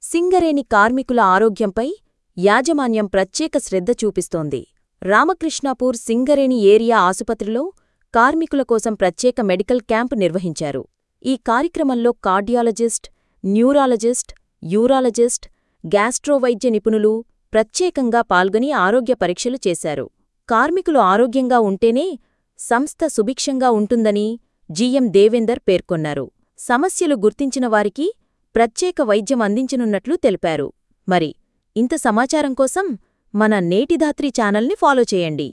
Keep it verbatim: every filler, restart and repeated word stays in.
సింగరేణి కార్మికుల ఆరోగ్యంపై యాజమాన్యం ప్రత్యేక శ్రద్ధ చూపిస్తోంది. రామకృష్ణాపూర్ సింగరేణి ఏరియా ఆసుపత్రిలో కార్మికుల కోసం ప్రత్యేక మెడికల్ క్యాంపు నిర్వహించారు. ఈ కార్యక్రమంలో కార్డియాలజిస్ట్, న్యూరాలజిస్ట్, యూరాలజిస్ట్, గ్యాస్ట్రోవైద్య నిపుణులు ప్రత్యేకంగా పాల్గొని ఆరోగ్య పరీక్షలు చేశారు. కార్మికులు ఆరోగ్యంగా ఉంటేనే సంస్థ సుభిక్షంగా ఉంటుందని జీఎం దేవేందర్ పేర్కొన్నారు. సమస్యలు గుర్తించిన వారికి ప్రత్యేక వైద్యం అందించనున్నట్లు తెలిపారు. మరి ఇంత సమాచారం కోసం మన నేటిధాత్రి ఛానల్ని ఫాలో చేయండి.